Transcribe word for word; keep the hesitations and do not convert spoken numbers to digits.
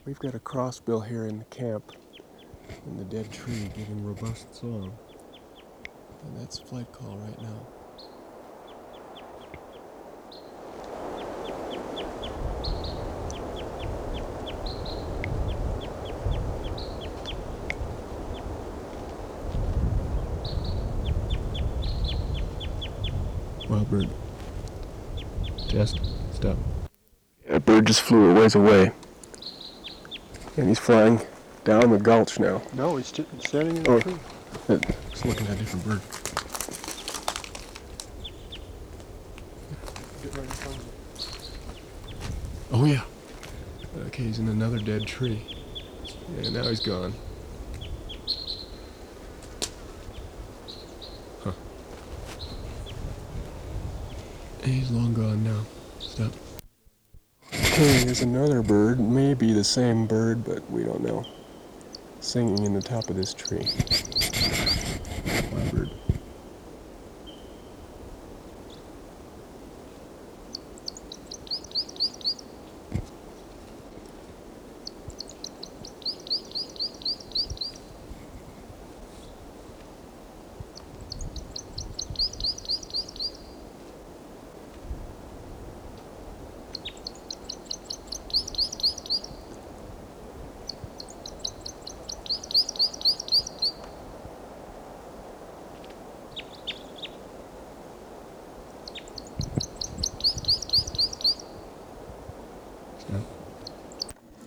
We've got a crossbill here in the camp in the dead tree giving robust song. And that's flight call right now. Wild bird. Test. Stop. That bird just flew a ways away. And he's flying down the gulch now. No, he's standing in the Oh, tree. He's looking at a different bird. Get right in front of him. Oh yeah. Okay, he's in another dead tree. Yeah, now he's gone. Huh. He's long gone now. Stop. Okay, there's another bird. Maybe the same bird, but we don't know. Singing in the top of this tree. Wild bird.